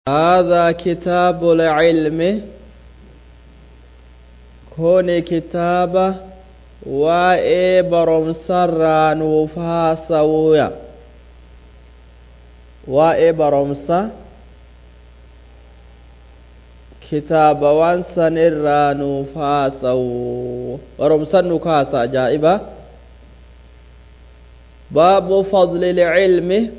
هذا كتاب العلم كون كتابة وإبرم سران وفاسويا وإبرم سر كتاب وانسان الرانو فاسو ورمسان نكاسا جائبة باب فضل العلم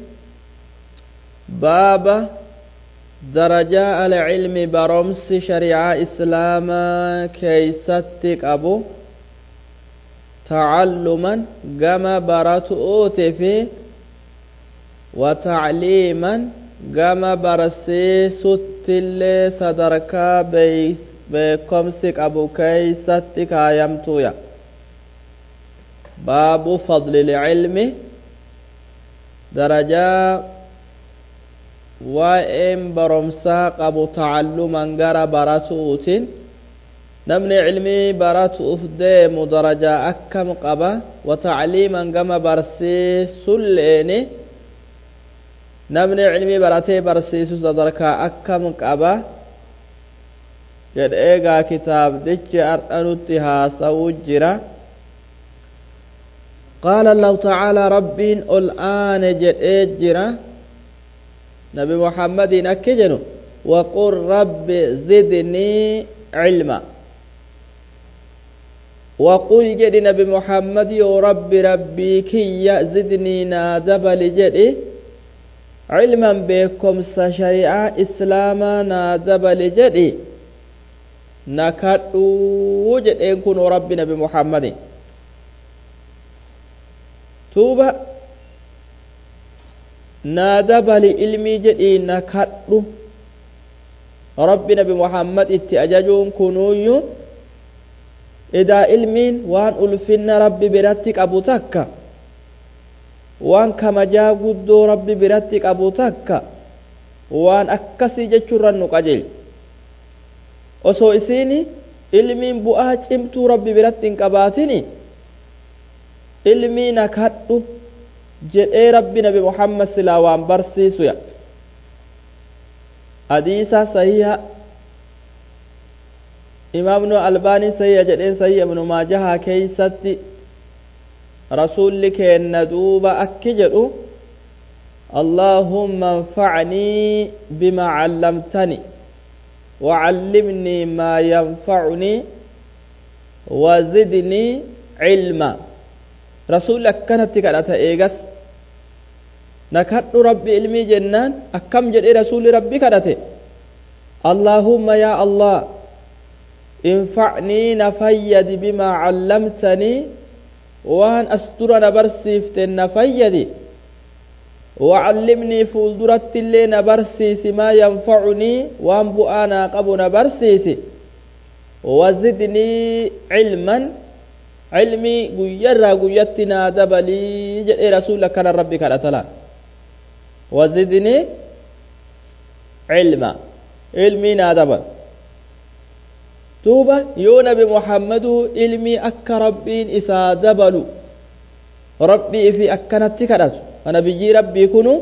باب درجاء العلم برمس شريعة إسلام كيستك أبو تعلما قم برتؤوت في وتعليما قم برسيست اللي صدركا بكمسك أبو كيستك آيامتويا باب فضل العلم درجاء وإن برمسا قبو تعلما غرا براتوتين نمني علمي براتو أفديم درجة أكم قبا وتعليما قم برسي سليني نمني علمي براتي برسي صدركا أكم قبا جد إيغا كتاب ديج أرأنوتها سوجرا قال الله تعالى ربين الآن جد إيجرا نبي محمد أكجنو وقل رب زدني علما وقل جدي نبي محمد يا ربي كي زدني نادبل جدي علما بكم شريعة إسلاما نادبل جدي نكدو جد إن كنوا ربي نبي محمد توبة نادبل علمي جدي نكدو ربي نبي محمد اتأججون كنوي إذا علمين وان ألفن ربي براتك أبو تكا وان كما جا قدو ربي براتك أبو تكا وان أكسي جتشرن نقجل osoo isiini ilmiin bu'aa cimtuu rabbi biratti hin qabaatini ilmii nakadhu jedhee rabbi nabi muhammad silaa waan barsiisuya hadiisa sahiha imaamnu albaanii sahiha jedheen sahiha ibnu maajaha keeysatti rasulli keenna duuba akki jedhu allahumma anfacnii bima callamtani وعلمني ما ينفعني وزدني علما رسولك كانت كانت ايغس نكد ربي علمي جنان اكم جدي رسول ربي كانت اللهم يا الله انفعني نفيد بما علمتني وان استر نبرسيفت نفيدي وعلمني فولدرت اللي نبرسيس ما ينفعني وانبو انا قبو نبرسيس وزدني علما علمي قيرا قيتنا دبلي جئ رسولك كان ربي كالتلا وزدني علما علمي نادبا توبة يو نبي محمد علمي أك ربين إسا دبلو ربي في أكنت كالتو نبي ربي كنو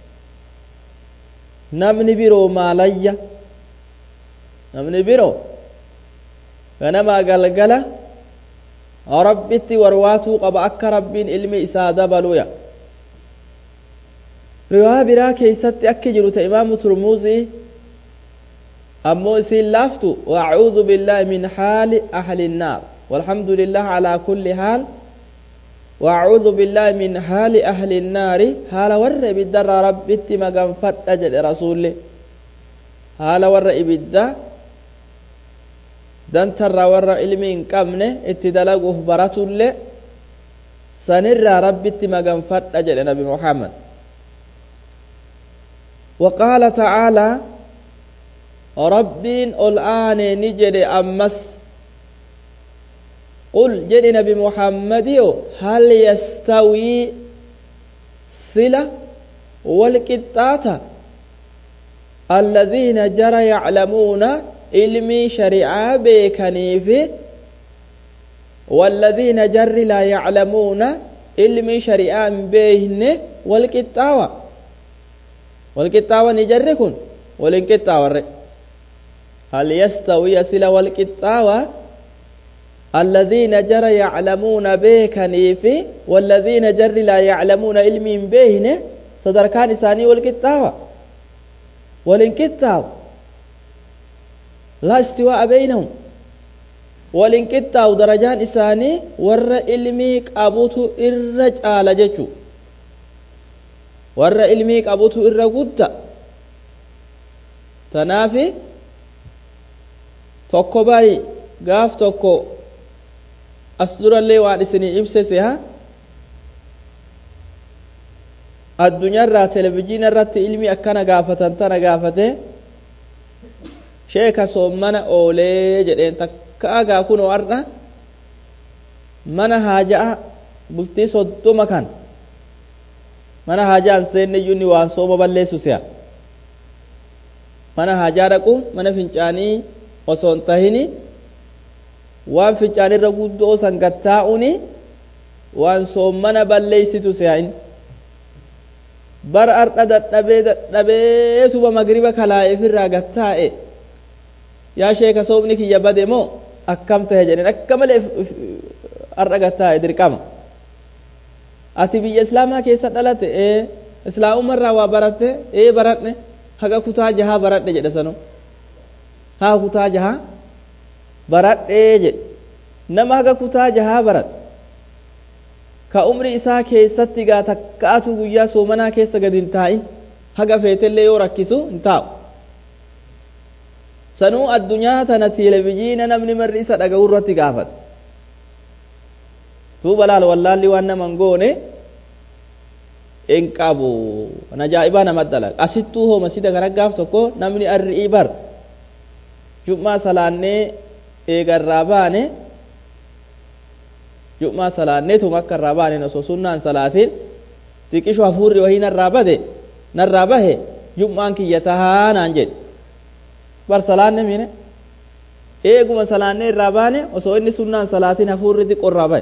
نمني برو ماليا نمني برو فنما قلقلا ربتي ورواتو قبا أكا ربين علمي إسادة بلويا رواية برا كيست أكي جلوت إمام ترموزي أمو إسين لافتو وأعوذ بالله من حال أهل النار والحمد لله على كل حال وأعوذ بالله من حال أهل النار حال ور بالدر ربتي مقام فتجد رسولي حال ور بالدر دان ترى ور علمين كمنه اتدلقه براتولي سنر ربتي مقام فتجد نبي محمد وقال تعالى ربين الآن نجد أمس قل جد نبي محمد هل يستوي صلة والقطاطة الذين جرى يعلمون علمي شريعة بكنيف والذين جر لا يعلمون علمي شريعة بهن والقطاوة والقطاوة نجركن والانقطاع هل يستوي سلا والقطاع الذين جرى يعلمون بكني في والذين جر لا يعلمون علم بهن صدركان ثاني والقطاع والانقطاع لا استواء بينهم والانقطاع درجان إساني ور علمي قابوت الرجال جتو ور علمي قابوت الرقود تنافي tokko bari gaaf tokko as durallee waan isinii ibsese ha addunyaarraa televizyiina irratti ilmi akkana gaafatan tana gaafate sheeka soommana oolee jedheen takka agaa kunoo har'a mana haaja'a bultii 30 kan mana haajaan seenne iyyuu ni waan sooma balleessu si'a mana haajaa dhaqu mana fincaanii osoo hin tahini waan fincaanirra guddoo sangattaa'uni waan soommana balleeysitu se'ain bar arda dadhabeetuba magriba kalaa'eefirraa gattaa'e yaa sheeka soomni kiyya bade moo akkam tahe jedhen akka malee arda gattaa'e dirqama ati biyya islaamaa keessa dhalate islaamumarraa waa baratte baradhe haga kutaa jahaa baradhe jedhe sanu haa kutaa jahaa baradhee jedhe nama haga kutaa jahaa baradhe ka umri isaa keessatti gaa takkaatu guyyaa soomanaa keessa gad hin taa'in haga feetellee yoo rakkisu hin taa'u sanuu addunyaa tana televizyiina namni marri isa dhaga'u irratti gaafata duuba laal wallaalli waan naman goone hin qabu ajaa'ibaa namatti dalaga asittuu hooma sida kana gaaf tokko namni arri'ii bar jummaa salaannee eegarraa baane jummaa salaanneetuma akka irraa baane osoo sunnaan salaatiin xiqqishu hafuurri wahii narraa bahe jummaan kiyya tahaa naan jedhe bar salaanne miine eeguma salaannee irraa baane osoo inni sunnaan salaatiin hafuurri xiqqorraa bahe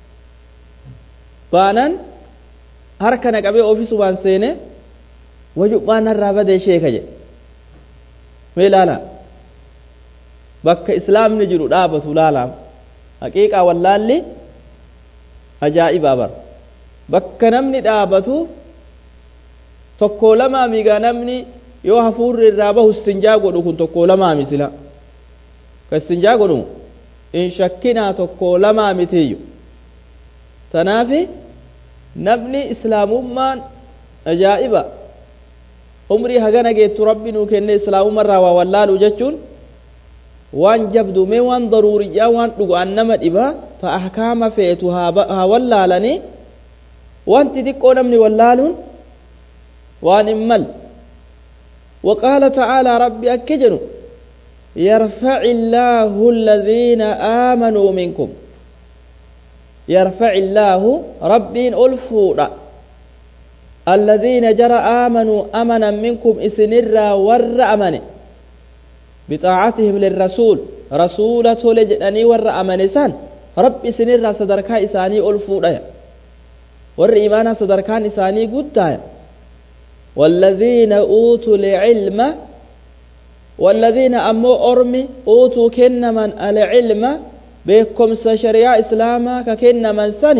baanan harka naqabee ofiisumaan seene wajummaan narraa badee sheeka jedhe mee ilaalaa bakka islaamni jiru dhaabatu laalaam haqiiqaa wallaalli ajaa'ibaa bar bakka namni dhaabatu tokko lamaa migaa namni yoo hafuurri irraa bahu istinjaa godhu kun tokko lamaa misila ka istinjaa godhu in shakkinaa tokko lamaa mitiyyu tanaafi namni islaamummaan ajaa'iba umrii hagana geettu rabbi nuu kenne islaamumarraa waa wallaalu jechuun waan jabdu mee waan daruuriyyaa waan dhugaan nama dhibaa ta ahkaama feetu haa wallaalanii wanti xiqqoo namni wallaaluun waan hin mal وقال تعالى ربي أكجنوا يرفع الله الذين آمنوا منكم يرفع الله ربي ألفونا الذين جرى آمنوا أمنا منكم إسنرا ور أمني بطاعتهم للرسول رسولة لجنني ور أمنسان رب إسنرا صدركا إساني ألفونا ور إيمانا صدركا إساني قدايا والذين أوتوا العلم والذين أمو أرمي أوتوا كنمن العلم بكم شريعة إسلاما ككنمن سني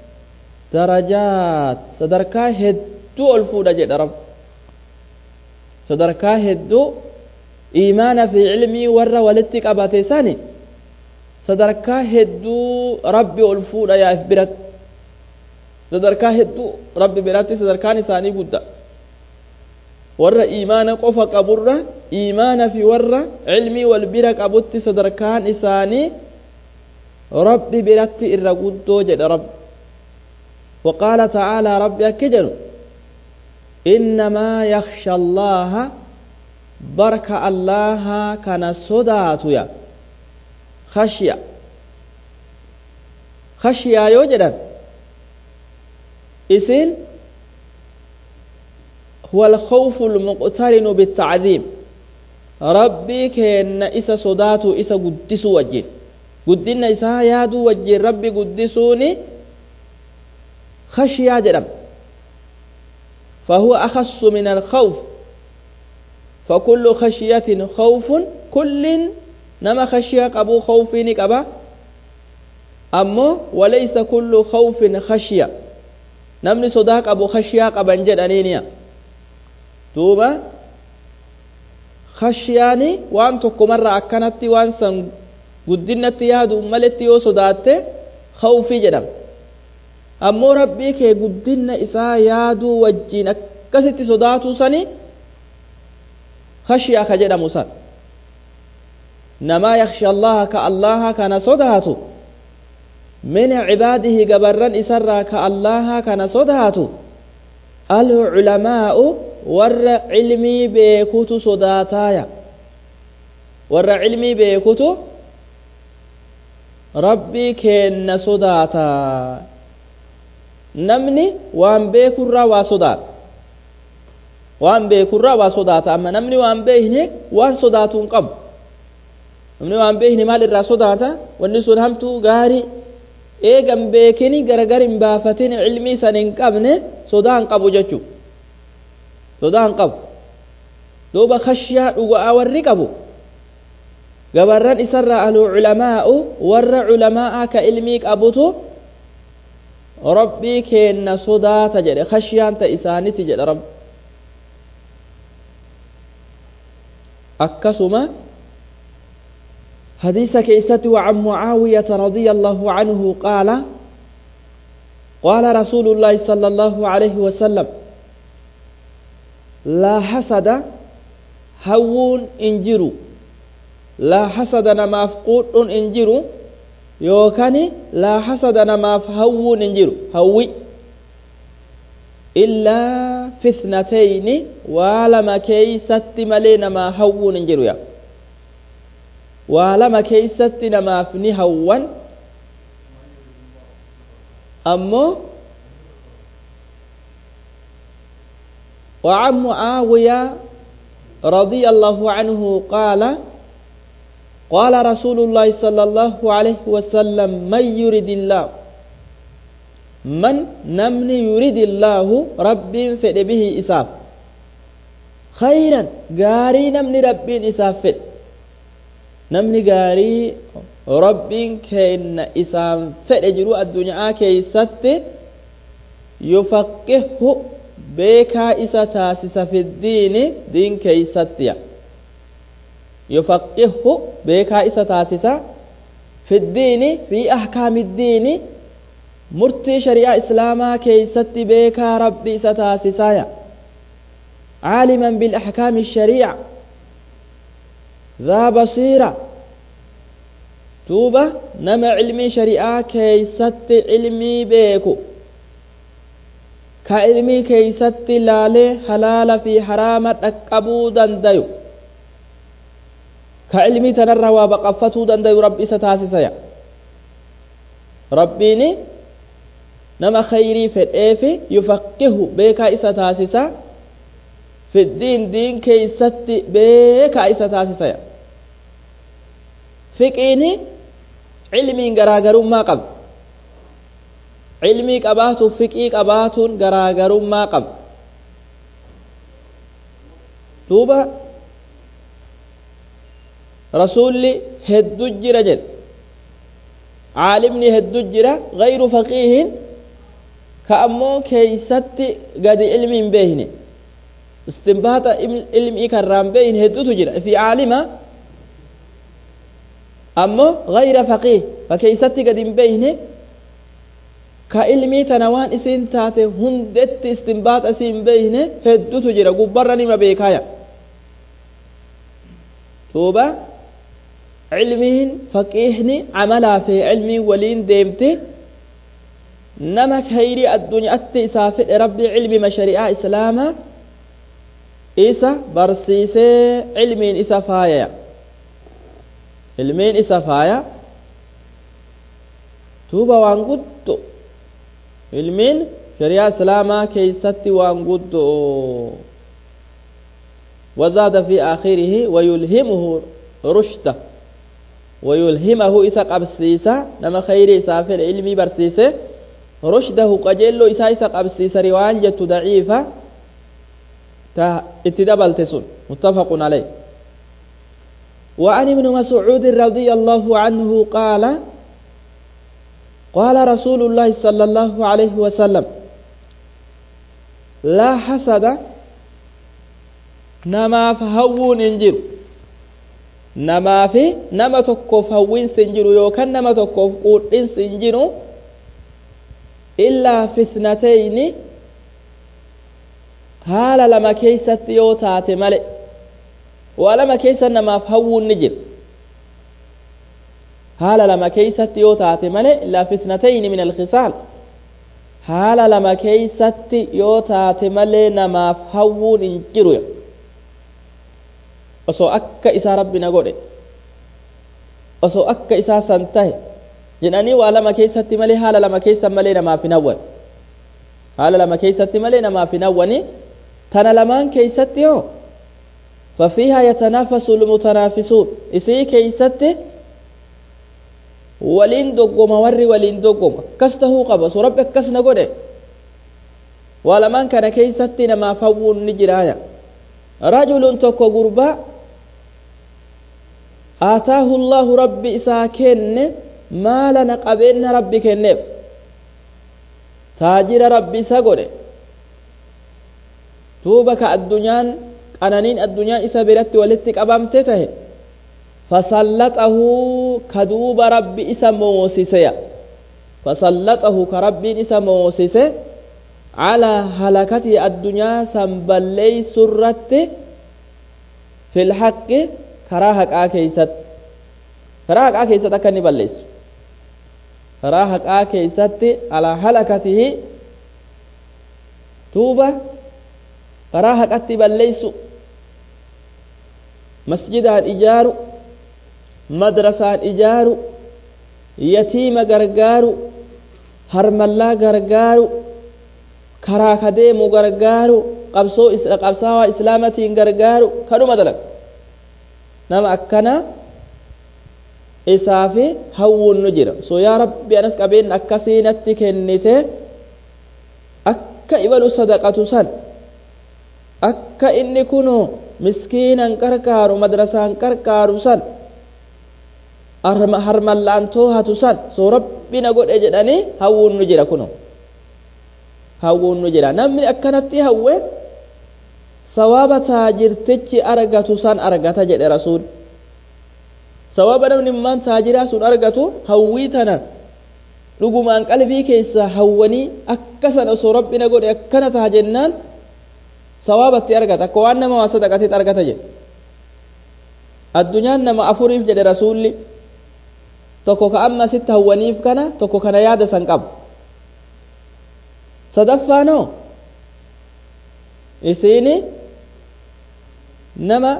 درجات صدركا هدو ألفونا جد رب صدركا هدو إيمان في علمي ور ولتك أباتي سني صدركا هدو ربي ألفونا يا إفبرت صدركا هدو ربي براتي صدركا نساني قد ور إيمان قف قبر إيمان في ور علمي والبرك أبوت صدركان إساني ربي براتي إرقودو جد رب وقال تعالى ربي أكجن إنما يخشى الله برك الله كان صدات يا خشية يوجد إسين هو الخوف المقترن بالتعذيب ربي كأن إسا صداتو إسا قدسو وجين قدنا إسا يادو وجين ربي قدسوني خشية جرم فهو أخص من الخوف فكل خشية خوف كل نما خشية قبو خوفين قبا أمو وليس كل خوف خشية نمني صداق أبو خشية قبا جد أنينيا توبا خشياني وان تكو مرة أكنتي وان سن قدنتي يادو ملتي يو صداتي خوفي جدم أمو ربي كي قدن إسا يادو وجين أكستي صداتو سني خشية خجدم سن نما يخشى الله كالله كان صداتو من عباده قبرا إسرا كالله كان صداتو العلماء ور علمي بيكوتو صداتايا ور علمي بيكوتو ربي كن صداتا نمني وان بيكورا وصدات وان بيكورا وصدات أما نمني وان بيهني وان صداتون قب نمني وان بيهني مال الرا صداتا والنسون همتو غاري eegan beekini garagar hin baafatin ilmii san hin qabne sodaan qabu jechu sodaan qabu duuba khashyaa dhugaa warri qabu gabarran isarra al ulamaa'u warra ulamaa ka ilmii qabutu rabbii keenna sodaata jedhe khashyaan ta isaaniti jedhe rabb akkasuma حديث كيست وعن معاوية رضي الله عنه قال قال رسول الله صلى الله عليه وسلم لا حسد هون انجروا لا حسد نما فقود انجروا يوكاني لا حسد نما فهون انجروا هوي إلا في اثنتين ولما كيست ملينا ما هون انجروا يا ولما كيست نماف نهوان أمو وعن معاوية رضي الله عنه قال قال رسول الله صلى الله عليه وسلم من يريد الله من نمن يريد الله رب فد به إساف خيرا غاري نمن رب إساف فد namni gaarii rabbiin kenna isaan fedhe jiru addunyaa keeysatti yufaqihu beekaa isa taasisa fiddiini diin keeysattiya yufaqihu beekaa isa taasisa fiddiini fi ahkaamiddiini murtii shari'aa islaamaa keeysatti beekaa rabbi isa taasisaya caaliman bilahkaami shariica ذا بصيرة توبة نما علمي شريعة كيست علمي بيكو كعلمي كيست لالي حلال في حرامة أكبو دنديو كعلمي تنرى وبقفتو دنديو ربي ستاسسيا ربيني نما خيري في الإيفي يفقه بيكا إستاسسا في الدين دين كيست بيكا إستاسسيا فقيني علمي غراغر ما قب علمي قباتو فقي قباتون غراغر ما قب توبا رسولي هدو جرجل عالمني هدو جرا غير فقيه كأمو كيست قد علمي بيهني استنباط علمي كرام بين هدو تجرا في عالمة أمو غير فقيه فكيستي قد بينه كإلمي تنوان إسين تاتي هندت استنباط أسين بينه هدو تجرى قبرني ما بيكايا توبة علمين فقيهني عملا في علمي ولين ديمتي نمك هيري الدنيا أتسافر ربي علمي مشاريع إسلاما إسا برسيسي علمين إسا فايا ilmiin isa faaya tuuba waan guddo ilmiin shari'aa islaamaa keeysatti waan guddo وزاد في آخره ويلهمه رشده ويلهمه إسا قبسيسا نما خير سافر علمي برسيسه رشده قجلو إسا قبسيسا روان جت ضعيفة اتدبل تسون متفق عليه. وعن ابن مسعود رضي الله عنه قال قال رسول الله صلى الله عليه وسلم لا حسد نما فهون انجر نما في نما تكوف هوين سنجر يوكن نما تكوف قوتين سنجر إلا في اثنتين haala lama keeysatti yoo taate male waa lama keeysa namaaf hawwuun ni jira haala lama keeysatti yoo taate male illaa fitnatayni min alkhisaal haala lama keeysatti yoo taate malee namaaf hawwuun hin jiru osoo akka isaa rabbi na godhe osoo akka isaa san tahe jedhanii waa lama keeysatti malee haala lama keeysan malee namaaf hin hawwan haala lama keeysatti malee namaaf hin hawwani tana lamaan keeysatti yoo ففيها يتنافس المتنافسون isii keeysatti waliin doggoma warri waliin doggoma akkas tahuu qaba so rabbi akkas na godhe waa lamaan kana keeysatti namaaf hawwuun ni jiraaya rajulun tokko gurbaa aataahu allahu rabbi isaa kenne maalana qabeenna rabbi kenneef taajira rabbi isa godhe duuba ka addunyaan qananiin addunyaa isa biratti walitti qabamte tahe fasallaxahu ka duuba rabbi isa moosiseya fasallaxahu ka rabbiin isa moosise calaa halakatii addunyaa san balleeysu irratti fil haqqi karaa haqaa keeysatti karaa haqaa keeysatti akka inni balleeysu karaa haqaa keeysatti alaa halakatihi duuba karaa haqatti balleeysu masjidaan ijaaru madrasaan ijaaru yatiima gargaaru harmallaa gargaaru karaa kadeemu gargaaru qabsaawaa islaamatiin gargaaru kanuma dalaga nama akkana isaafi hawwuun nu jira so yaa rabbi anas qabeen akkasii natti kennite akka ibalu sadaqatu san akka inni kunoo miskiinan qarqaaru madrasaan qarqaaru san harmallaan toohatu san so rabbi na godhe jedhanii hawwuun nu jira kunoo hawwuun nu jira namni akkanatti hawwe sawaaba taajirtichi argatu san argata jedhe rasuul sawaaba namni maan taajiraa sun argatu hawwii tana dhugumaan qalbii keessa hawwanii akkasan osoo rabbi na godhe akkana taha jennaan sawaabatti argata akka waan nama waa sadaqatitti argata jedhe addunyaan nama afuriif jedhe rasuulli tokko ka amma sitti hawwaniif kana tokko kana yaada san qabu sadaffaanoo isiini nama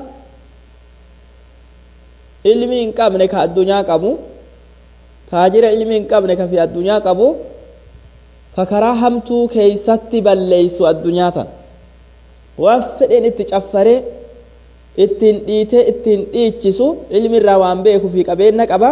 ilmi hin qabne ka addunyaa qabu taajira ilmi hin qabne ka fi addunyaa qabu ka karaa hamtuu keeysatti balleeysu addunyaa tan waan fedheen itti caffaree ittiin dhiitee ittiin dhiichisu ilmi irraa waan beeku fi qabeenya qaba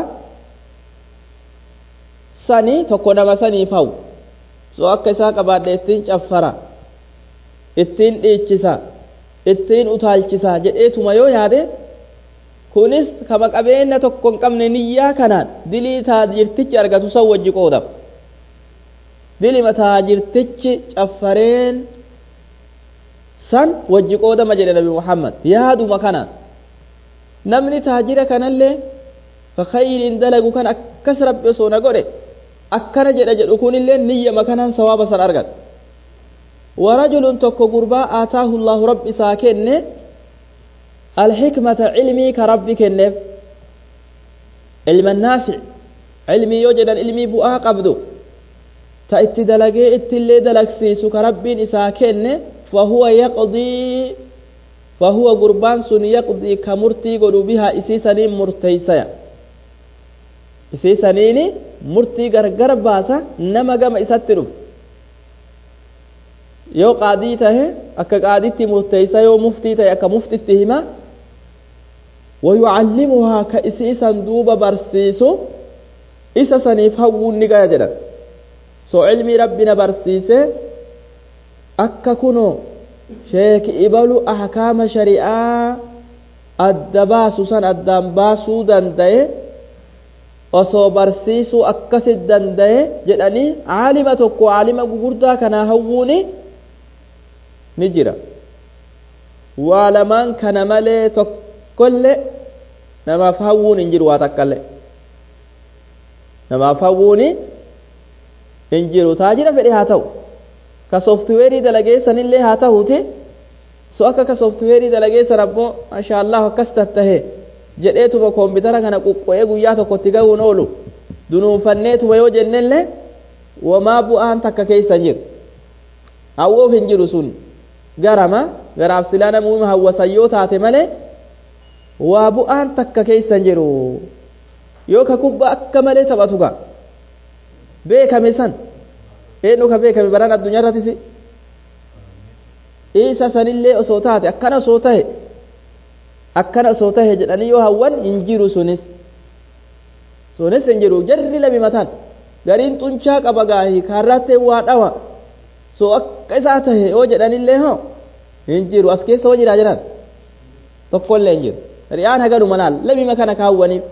sanii tokko nama saniif hawu so akka isaa qabaadhe ittiin caffara ittiin dhiichisa ittiin utaalchisa jedheetuma yoo yaade kunis kama qabeenya tokko hin qabne niyyaa kanaan dilii taajirtichi argatu san wajji qoodama dilima taajirtichi caffareen san wajji qoodama jedhe nabi muhammad yaaduma kanaan namni taajira kanallee ka khayriin dalagu kan akkas rabbi osoo na godhe akkana jedha jedhu kunillee niyyama kanaan sawaaba san argata warajulun tokko gurbaa aataahu allahu rabbi isaa kenne alxikmata cilmii ka rabbi kenneef ilma naafic cilmii yoo jedhan ilmii bu'aa qabdu ta itti dalagee ittillee dalagsiisu ka rabbiin isaa kenne fahuwa gurbaan sun yaqdii ka murtii godhu bihaa isii saniin murteeysaya isii saniini murtii gargar baasa nama gama isatti dhufu yoo qaadii tahe akka qaaditti murteeysa yoo muftii tahe akka muftitti hima ويعلمها كإسيسا دوبا برسيسو إسا سنيف هون نقايا جدا سو علمي ربنا برسيسي أكا كنو sheek ibalu ahkaama shari'aa adda baasu san addaan baasuu danda'e osoo barsiisuu akkasit danda'e jedhanii aalima tokko aalima gugurdaa kanaa hawwuuni ni jira. waa lamaan kana malee tokkollee namaaf hawwuun hin jiru waa takkallee namaaf hawwuuni hin jiru taajira fedhe haa ta'u ka sooftiweerii dalageessanillee haa ta'uuti so akka ka sooftiweerii dalageessan ammoo maashaallah akkas tattahe jedheetuma koompitara kana quqqo'ee guyyaa tokkotti ga'uun oolu dunuunfanneetuma yoo jennellee wamaa bu'aan takka keessa jiru hawwoof hin jiru sun garaaf silaa namuma hawwasan yoo taate malee waa bu'aan takka keessa jiru yoo ka kubbaa akka malee taphatu gaa beekame san eenyu ka beekame baran addunyaa irrattis isa sanillee osoo taate akkana osoo tahe jedhanii yoo hawwan hin jiru sunis hin jiru jarri lami mataan gariin xuncaa qaba gaahii kaarrattee waa dhawa so akka isaa tahe yoo jedhanillee hoo hin jiru as keessa hoo jiraa jiran tokkollee hin jiru riyaan hagaduma laal lamima kana kaawwaniif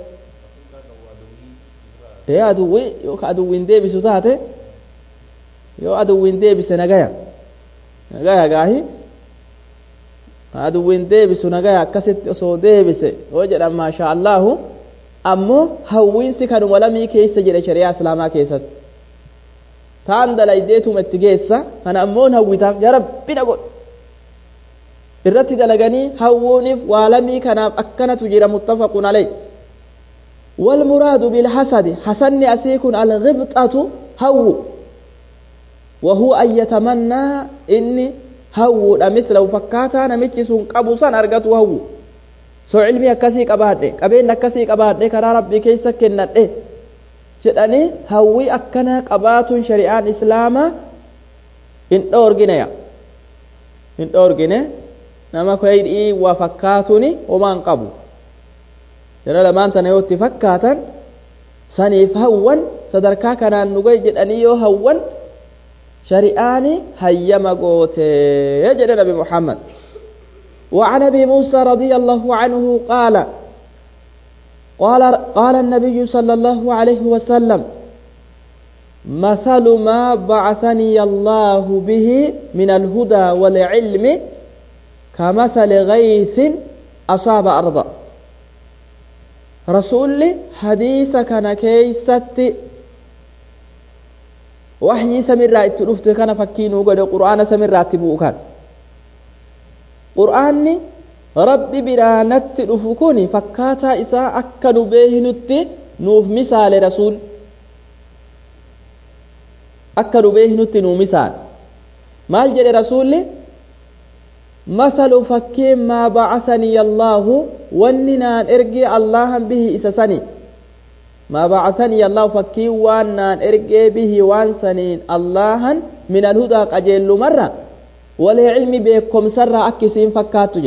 aduwwi yoo ka aduwwiin deebisu taate yoo aduwwiin deebise nagaya gaahii aduwwiin deebisu nagaya akkasitti osoo deebise yoo jedhan maasha allahu ammoo hawwiinsi kanuma lamii keessa jedhe shari'aa islaamaa keessatti taan dalaydeetuma itti geessa kana ammoo hawwitaaf yaa rabbi na godhu irratti dalaganii hawwuuniif waa lamii kanaaf akkanatu jira muttafaqun alayh والمراد بالحسد حسن أسيكون الغبطة هو وهو أن يتمنى إني هو مثله فكاتا نمتشسون قبوسا أرغتو هو سو علمي أكسي قبادي قبين أكسي قبادي كرا ربي كيسا كنت جداني هوي أكنا قبات شريعان إسلاما إن أورغنيا نما كويد وفكاتوني ومان قبو yeroo lamaan tana yoo itti fakkaatan saniif hawwan sadarkaa kanaan nugay jedhanii yoo hawwan shari'aani hayyama gootee jedhe nabi Muhammad وعن ابي موسى رضي الله عنه قال النبي صلى الله عليه وسلم مثل ما بعثني الله به من الهدى والعلم كمثل غيث أصاب أرضا رسول حديث كان كيست وحي سمرا اتلفت كان فكينو قد قرآن سمرا اتبوء كان قرآن ربي برانت رفكوني فكاتا إساء أكد بيهنت نوف مثال رسول أكد بيهنت نوف مثال ما الجل رسول مثل فكيم ما بعثني الله وننا ارجي الله به إسسني ما بعثني الله فكي وانا ارجي به وانسنين الله من الهدى قجل مرة ولعلم بكم سر أكسين فكاتج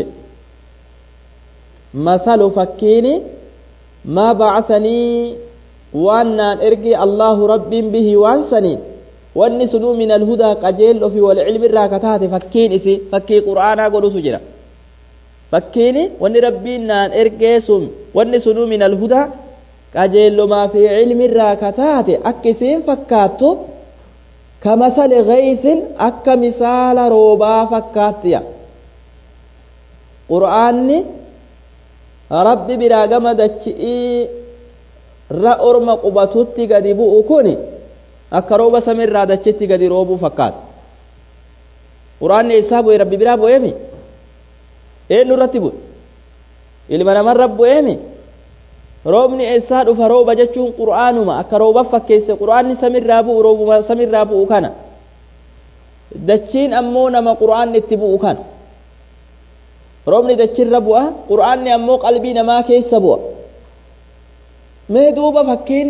مثل فكيني ما بعثني وانا ارجي الله رب به وانسنين والنسنو من الهدى قجل في والعلم الراكتات فكين إسي فكي قرآنا قولوا سجرا فكيني وان ربنا ارقيسم والنسنو من الهدى قجل ما في علم الراكتات أكسين فكاتو كمثل غيث أك مثال روبا فكاتيا قرآن ربي براغم دچئي رأرم قبطوتي قد بؤكوني akka rooba samirraa dachetti gadi roobuu fakkaata quraanni isaa bu'e rabbi biraa bu'eemi eenyu irratti bu'e ilma namarra bu'eemi roobni eessaa dhufa rooba jechuun qur'aanuma akka rooba fakkeesse qur'aanni samirraa bu'u roobuma samirraa bu'u kana dachiin ammoo nama qur'aanni itti bu'u kana roobni dachirra bu'a qur'aanni ammoo qalbii namaa keessa bu'a mee duuba fakkiin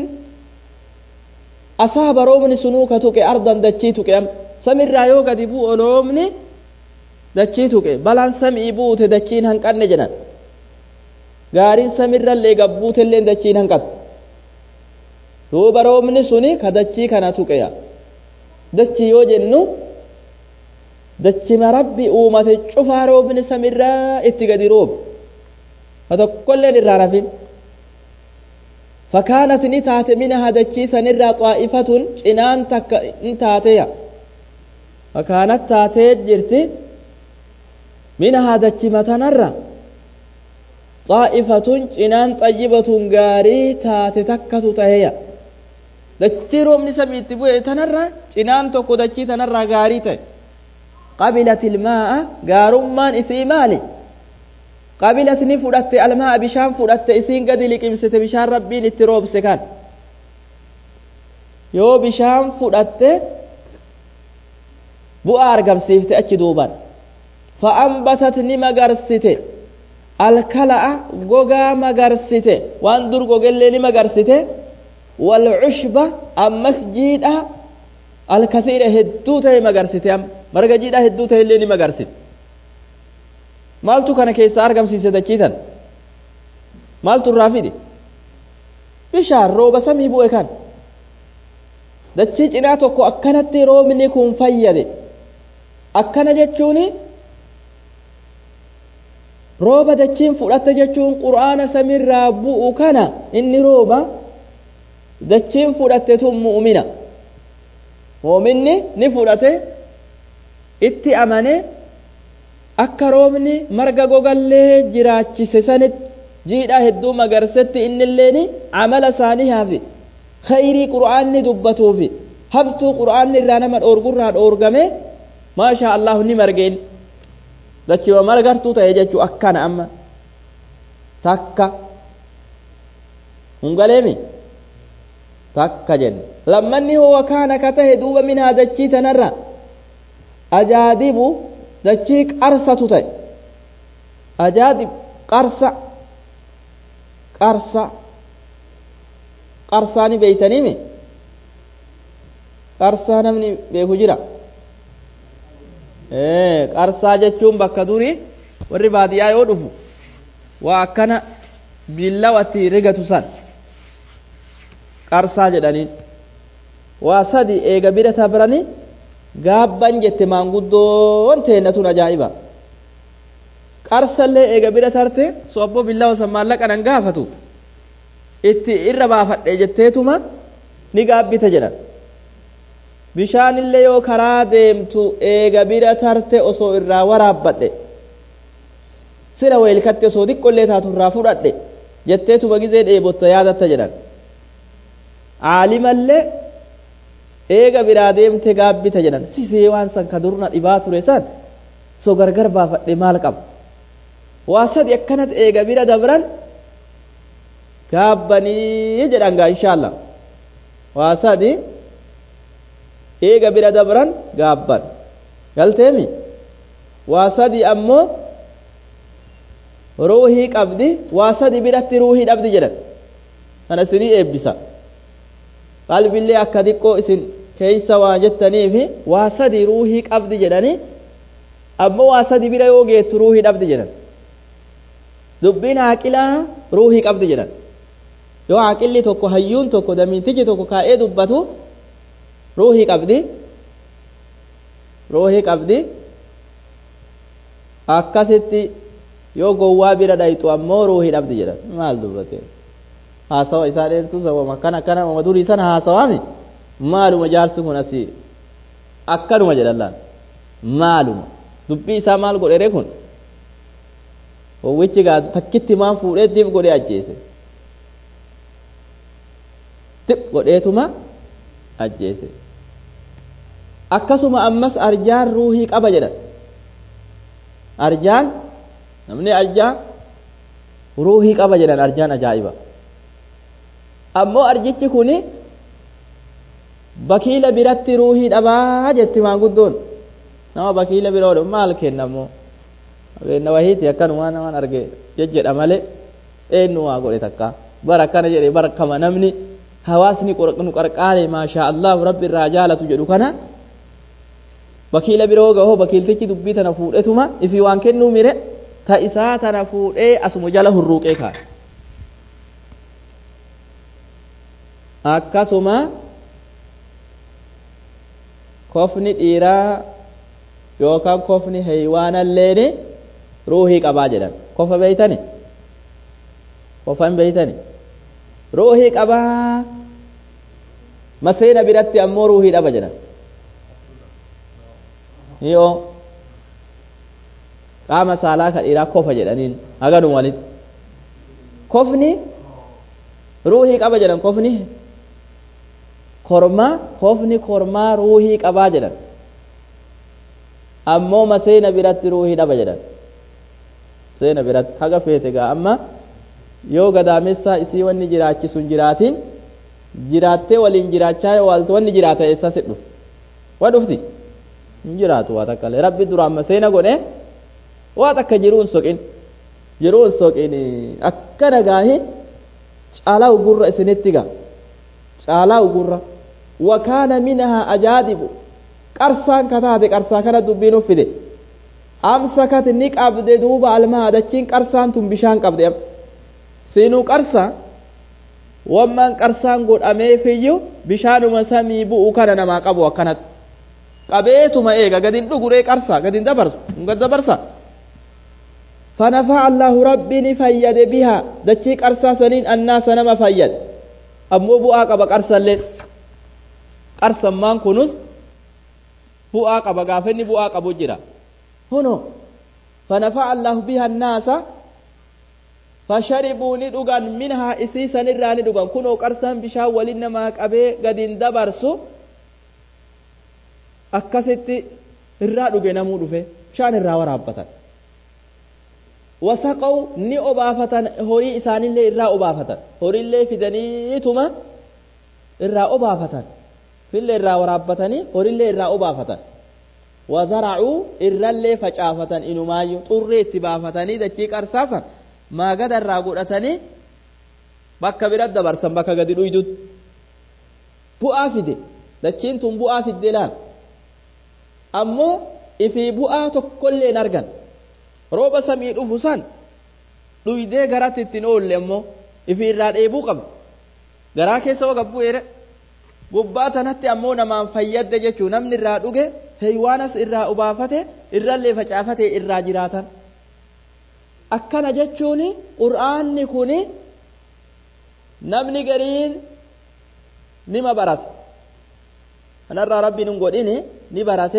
أصاب رومني سنوكا توكي أرضا دجيتوكي سمي الرايو قد يبو رومني دجيتوكي بلان سمي بوت دجين هنقان جنان غارين سمي الرالي قبوت اللين دجين هنقان روبا رومني سني كدجي كانا توكي دجي يو جنو dachima rabbi uumate cufaa roobni samirraa itti gadi roobe fatokkolleen irraa rafin فكانت نتات منها دچيسا نرى طائفة إنان تك نتاتيا فكانت تاتيت جرتي منها دچمة نرى طائفة إنان طيبة غاري تات تكت تهيا دچيروم نسميت بوئ تنرى إنان تكو دچي تنرى غاري تهي قبلت الماء غارمان إسي مالي قابلت نفرت الماء بشام فرت إسين قد لكمسة بشان ربين التروب سكان يو بشام فرت بؤار قبسيفت أكدوبا فأنبتت نمغرسته الكلاء غوغا مغرسته واندر غوغل نمغرسته والعشبة المسجد الكثير هدوته مغرسته مرغا جيدا هدوته اللي نمغرسته maaltu kana keessa argamsiise dachiitan maaltu irraa fide bishaan rooba samii bu'e kan dachii cinaa tokko akkanatti roobni kun fayyade akkana jechuun rooba dachiin fudhatte jechuun qur'aana samiirraa bu'u kana inni rooba dachiin fudhatte tun mu'minni ni fudhate itti amane akka roobni marga gogallee jiraachise sanit jiidha hedduu magarsetti innilleeni amala isaanii haafi khayrii qur'aanni dubbatuufi habtuu qur'aanni irraa nama dhoorgurraa dhoorgame maashaa allahu ni margeen dachiwa margartuu ta'e jechuu akkana amma takka hungaleemi takka jenne lammanni huwa kaana ka tahe duuba minhaa dachii tanarra ajaadibu dachii qarsatu ta'e ajaadib qarsaani beeytaniimi qarsaa namni beeku jira qarsaa jechuun bakka durii warri baadiyyaa yoo dhufu waa akkana billawatti rigatu san qarsaa jedhaniin waa sadi eega bira tabranii gaabban jette maanguddoon teennatun ajaa'iba qarsallee eega bira tarte sobbo billawa san maallaqa nan gaafatu itti irra baafadhe jetteetuma ni gaabbita jedhan bishaanillee yoo karaa deemtu eega bira tarte osoo irraa waraabbadhe sira weelkatte osoo xiqqollee taatu irraa fudhadhe jetteetuma gizee dheebotta yaadatta jedhan aalimallee eega biraa deemte gaabbita jedhan sisee waan san ka durna dhibaa ture san so gargar baafadhe maal qaba waa sadi akkanat eega bira dabran gaabbanii jedhan gaa inshaallah waa sadi eega bira dabran gaabban galteemi waa sadi ammoo ruuhii qabdi waa sadi biratti ruuhii dhabdi jedhan kana isinii eebbisa qalbillee akka xiqqoo isin keeysa waa jettaniifi waa sadi ruuhii qabdi jedhanii ammoo waa sadi bira yoo geettu ruuhii dhabdi jedhan dubbiin haaqilaa ruuhii qabdi jedhan yoo haaqilli tokko hayyuun tokko damiintichi tokko kaa'ee dubbatu ruuhii qabdi akkasitti yoo gowwaa bira dhayxu ammoo ruuhii dhabdi jedhan maal dubbate haasawa isaa dheertu sababa kana uma durii sana haasawami maaluma jaarsi kun asii akkanuma jedhan laan maaluma dubbii isaa maal godhere kun howwichi gaa takkitti maan fuudhee dib godhee ajjeese dib godheetuma ajjeese akkasuma ammas arjaan ruuhii qaba jedhan arjaan namni arjaan ruuhii qaba jedhan arjaan ajaa'iba ammoo arjichi kuni bakiila biratti ruuhii dhabaa jetti maanguddoon nama bakiila biroodha maal kennamoo kenna wahiiti akkanuma namaan arge jejjedha malee eenyu waa godhe takka bara akkana jedhe bara kama namni hawaasni nu qarqaare maashaa allahu rabbi irraa jaalatu jedhu kana bakiila biroo gahoo bakiiltichi dubbii tana fuudhetuma ifi waan kennuu mire ta isaa tana fuudhee asuma jala hurruuqee kaa'e akkasuma kofni dhiiraa yookaan kofni haywaanallee ruuhii qabaa jedhan kofa beeytani kofan beeytani ruuhii qabaa maseena biratti ammoo ruuhii dhaba jedhan yoo qaama saalaa ka dhiiraa kofa jedhaniin haganum walitti kofni ruuhii qaba jedhan kofni kormaa ruuhii qabaa jedhan ammoo maseena biratti ruuhii dhaba jedhan seena biratti haga feete gaa amma yoo gadaamessaa isii wanni jiraachisu hin jiraatin jiraattee waliin jiraachaa yoo wanni jiraata eessa sidhu waa dhufti hin jiraatu waa takkalee rabbi duraan maseena godhe waa takka jiruun soqin akkana gaahi caalaa ugurra isinitti gaa caalaa ugurra wakaana minhaa ajaadibu qarsaan kataate qarsaa kana dubbiin uffide amsakat ni qabde duuba almaa dachiin qarsaan tun bishaan qabde siinuu qarsa wammaan qarsaan godhameefiyyu bishaanuma samii bu'u kana namaa qabu akkanat qabeetuma eega gadin dhuguree qarsa gadin dabarsa فنفع الله ربي فيد بها دچي قرصا سنين الناس نما فيد امو بو اقب قرصا لين قرصا مان كنوس بو اقب غافني بو اقب جرا هنا فنفع الله بها الناس فشربوا ندغان منها اسيسا نراني دغان كنو قرصا بشا ولنما قبه غدين دبرسو اكست الرا دغه نمو دفه شان الرا ورابتا وسقوا ني أبافتن هوري إسان اللي إرى أبافتن هوري اللي في دنيتما إرى أبافتن في اللي إرى ورابتني هوري اللي إرى أبافتن وزرعوا إرى اللي فجافتن إنو ما يطريت بافتني دكيك أرساسا ما قد إرى قرأتني بكا برد دبرسا بكا قد يدود بؤا فيدي دكين تم بؤا في الدلال أمو إفي بؤا تكل نرغن rooba samii dhufu san dhuydee garatti ittiin oolle ammoo ifi irraa dheebuu qabdu garaa keessa waa gabbuu eere gubbaa tanatti ammoo namaan fayyadde jechuu namni irraa dhuge heywaanas irraa ubaafate irrallee facaafate irraa jiraatan akkana jechuun qur'aanni kun namni gariin nima barate kanarraa rabbiin hin godhini ni barate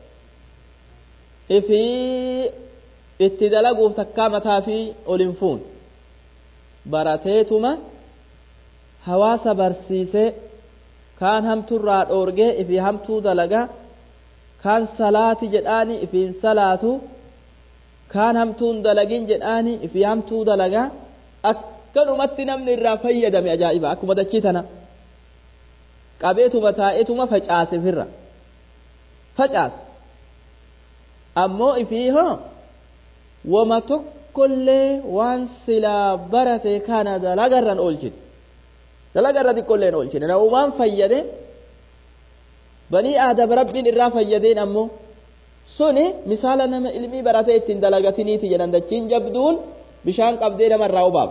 ifi itti dalaguuf takkaa mataa fi olin fuun barateetuma hawaasa barsiisee kaan hamtuurraa dhoorgee ifi hamtuu dalaga kaan salaati jedhaani ifiin salaatu kaan hamtuun dalagin jedhaani ifi hamtuu dalaga akkanumatti namni irraa fayyadame ajaa'iba akkuma dachii tana qabeetuma taa'etuma facaase firra facaase ammoo ifii hoo wama tokkollee waan silaa barate kana dalagarran oolchine dalagarra xiqqolleen oolchine naumaan fayyade banii aadam rabbiin irraa fayyadeen ammoo suni misaala nama ilmii barate ittiin dalagatiniiti jedhan dachiin jabduun bishaan qabdee namarraa obaaf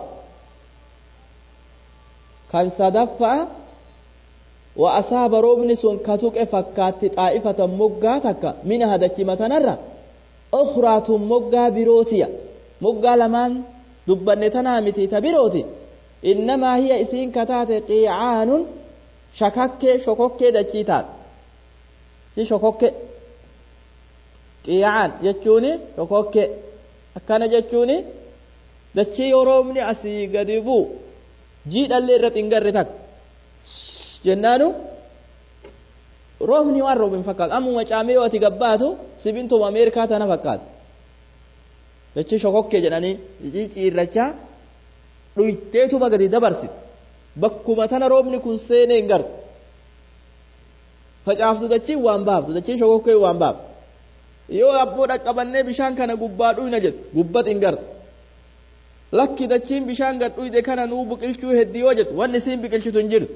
kan sadaffaa wa asaaba roobni sun katuqe fakkaatti xaa'ifatan moggaa takka mina hadachi matanarra أخرى مجا بروتيا مجا لمان دبنة تنامتي تبروتي إنما هي إسين كتات قيعان شكك دجيتات شي شكك قيعان جتوني شكك أكان جتوني دجي يورومني أسي قدبو جيد اللي رتنقرتك جنانو roobni waan roobin fakkaatu ammuma caamee yoo ati gabbaatu sibintuma ameerikaa tana fakkaatu jechi shokokkee jedhanii ciirrachaa dhuyteetuma gadi dabarsit bakkuma tana roobni kun seenee hin gartu facaaftu dachiin waan baaftu dachiin shokokkee waan baaftu yoo abboo dhaqqabannee bishaan kana gubbaa dhuyna jettu gubbat hin gartu lakki dachiin bishaan gad dhuyde kana nuu biqilchuu heddii yoo jettu wanni siin biqilchitu hin jiru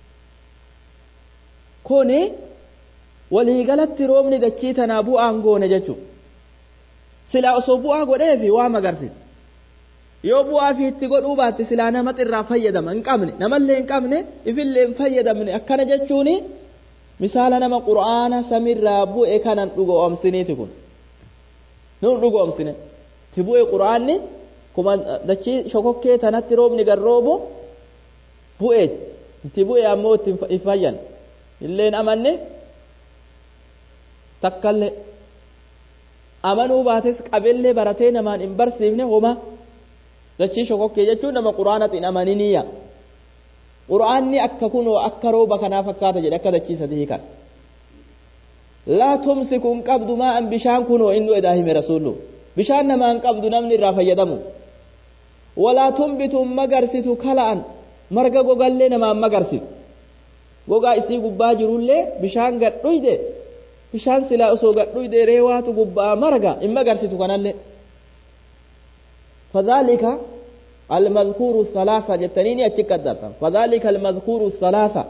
kuni waliigalatti roobni dachii tanaa bu'aan goone jechuudha silaa osoo bu'aa godheefi waa magarsiisa yoo bu'aa fi itti godhuu baatte silaa nama irraa fayyadama hin qabne namallee hin qabne ifillee hin fayyadamne akkana jechuuni misaala nama qur'aana samirraa bu'e kanan dhugoomsiniiti kun nun dhugoomsine ti bu'e qur'aanni kuma dachii shokokkee tanatti roobni garroobu bu'eet ti bu'e ammoo itti fayyan illeen amanne takkallee amanuu baates qabellee baratee namaan hin barsiifne homa dachii shokokkee jechuun nama qur'aanatiin amaniniyya qur'aanni akka kunoo akka rooba kanaa fakkaata jedhe akka dachii sadii kan laa tumsikun qabdu maa'an bishaan kunoo inni edaa hime rasuullu bishaan namaan qabdu namni irraa fayyadamu walaa tumbitun magarsitu kala'an marga gogallee namaan magarsitu gogaa isii gubbaa jirullee bishaan gadhuyde bishaan silaa osoo gadhuyde reewaatu gubbaa marga hin magarsitu kanallee fadhaalika المذكور الثلاثة جتنيني أتشكدر فذلك المذكور الثلاثة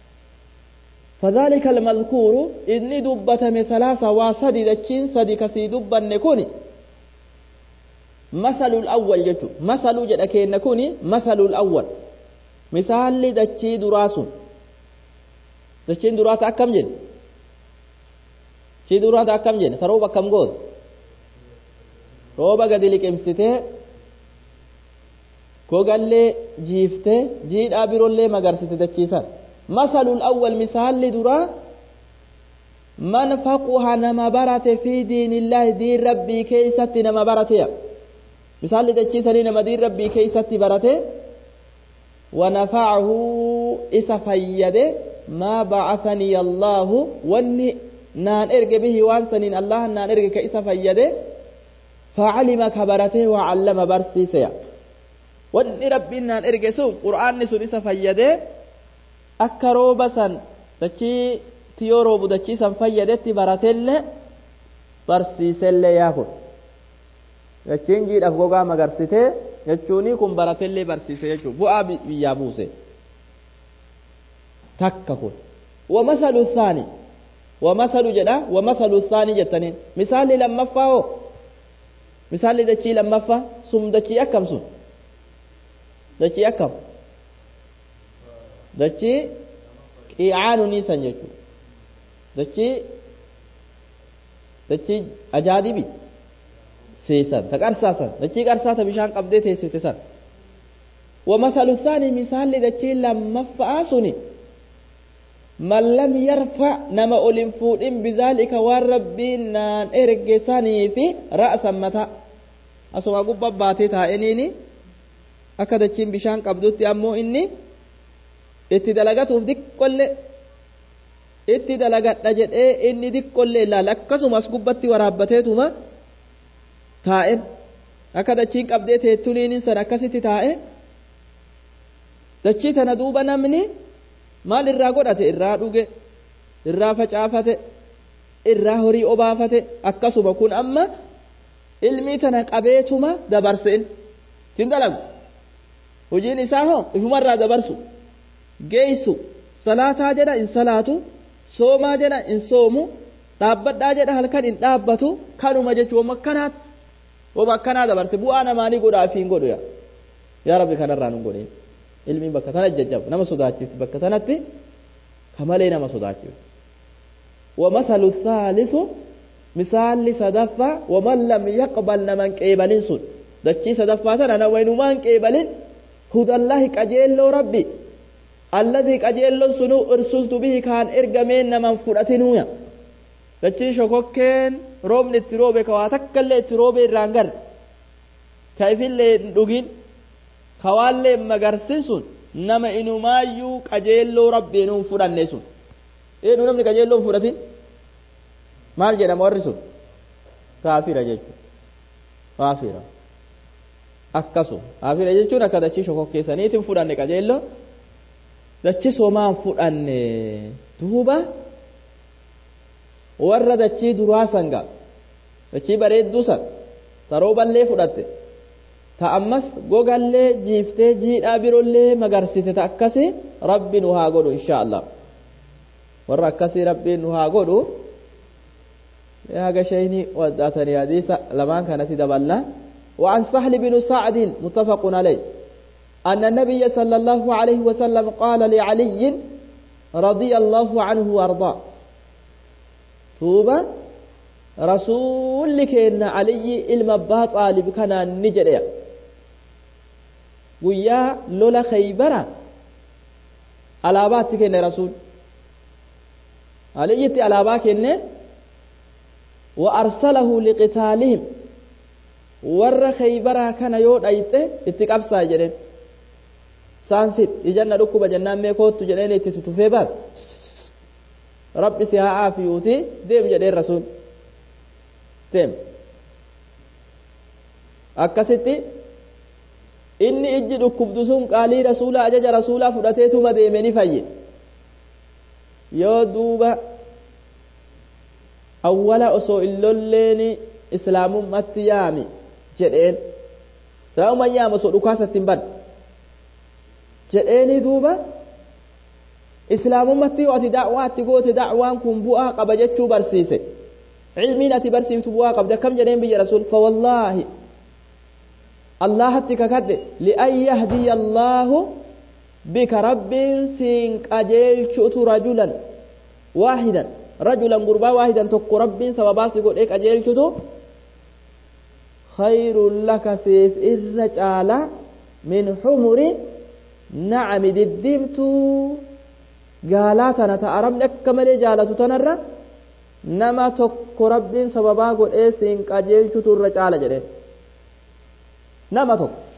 فذلك المذكور إني دبة من ثلاثة واسدي دكين سدي كسي دبا نكوني مثل الأول جتو مثل جدكين نكوني مثل الأول مثال دكي دراس دكين درات أكم جن شي درات أكم جن فروبا كم قود روبا قد لك امسته gogallee jiifte jiidhaa birollee magarsite dachiisan masalul awwal misaalli duraa man faquha nama barate fi diinillaahi diin rabbii keeysatti nama barateya misaalli dachiisanii nama diin rabbii keeysatti barate ونفعه إسا فيده ما بعثني الله واني نان ارق به وانسنين الله نان ارق كإسا فيده فعلم كبرته وعلم برسيسيا wanni rabbiin naan erge sun qur'aanni sun isa fayyade akka rooba san dachii tiyoo roobu dachii san fayyadetti baratelle barsiiselle yaa kun dachiin jiidhaaf gogaa magarsite jechuuni kun baratellee barsiise jechuu bu'aa biyyaa buuse takka kun wamasalu saani wamasalu jedha wamasalu saani jettaniin misaalli lammaffaa hoo misaalli dachii lammaffaa sun dachii akkam sun dachii akkam dachii qiicaanunii san jechuu dachii ajaadibi seesan ta qarsaasan dachii qarsaata bishaan qabdee teessite san wamasalu saani misaalli dachii lammaffaa suni man lam yarfa nama olin fuudhin bizaalika waan rabbiin naan erge saniifi ra'san mataa asuma gubba baatee taa'eniini akka dachiin bishaan qabdutti ammoo inni itti dalagatuuf diqqollee itti dalagadha jedhee inni diqqollee ilaala akkasumas gubbatti waraabbateetuma taa'en akka dachiin qabdee teettuliin san akkasitti taa'e dachii tana duuba namni maal irraa godhate irraa dhuge irraa facaafate irraa horii obaafate akkasuma kun amma ilmii tana qabeetuma dabarseen tin dalagu hojiin isaa hoo ifumarraa dabarsu geessu salaataa jedha in salaatu soomaa jedha in soomu dhaabbadhaa jedha halkan in dhaabbatu kanuma jechuun wama akkanaa dabarse bu'aa namaanii godhaa fi hin godhu yaa rabbi kanarraa nun godhe ilmiin bakka tana jajjabu nama sodaachifti bakka tanatti kamalee nama sodaachifti ومثل الثالث مثال صدفة ومن لم يقبل من قبلين سن دچي صدفة تنا وين من قبلين هدى الله قجيل ربي الذي قجيل سنو ارسلت به كان ارغمين من فراتنويا دچي شوكين روم نتروبه كواتكل تروبه رانغر كيفل دوغين خوالله مغرسن نما انمايو قجيل ربي نو فرانيسن eenyu namni qajeelloon fudhatin maal jedhama warri sun kaafira jechuudha kaafira akkasuma kaafira jechuun akka dachii shokokkeessaniitiin fudhanne qajeelloo dachii soomaan fudhanne duuba warra dachii duraa sanga dachii bareedduu san tarooballee fudhatte ta ammas gogallee jiiftee jiidhaa birollee magarsite ta akkasi rabbi nu haa godhu insha Allah warra akkasii rabbiin nu haa godhu haga shayni waddaatanii hadiisa lamaan kanatti daballa وعن سهل بن سعد متفق عليه أن النبي صلى الله عليه وسلم قال لعلي رضي الله عنه وارضاه توبة رسول كان علي المبا طالب كان نجريا ويا لولا خيبرا على بات كان رسول علي على باك وأرسله لقتالهم ور خيبرا كان يود أيته اتقابسا جدين سانفت إجانا ركوب جنان ميكوت جدين اتتتفيبا ربي سيها عافيوتي ديم جدين رسول ديم akkasitti inni ijji dhukkubdu sun qaalii rasuula ajaja rasuulaa fudhateetuma deeme ni fayye yoo duuba awwala osoo illolleeni islaamummaatti yaami jedheen islaamumman yaama osoo dhukaasatti hin bad jedheeni duuba islaamummatti yoo ati da'waa atti goote da'waan kun bu'aa qaba jechuu barsiise ilmiin ati barsiiftu bu'aa qabdi akkam jedheen biyya rasuul fa wallaahi allahatti kakadhe li'an yahdiya allaahu bika rabbiin siin qajeelchutu rajulan waahidan rajulan gurbaa waahidan tokko rabbiin sababaasi godhee qajeelchutu khayrun laka siif irra caala min humuri na'ami diddimtuu gaalaa tana ta arabni akka malee jaalatu tanarra nama tokko rabbiin sababaa godhee siin qajeelchutu irra caala jedheen nama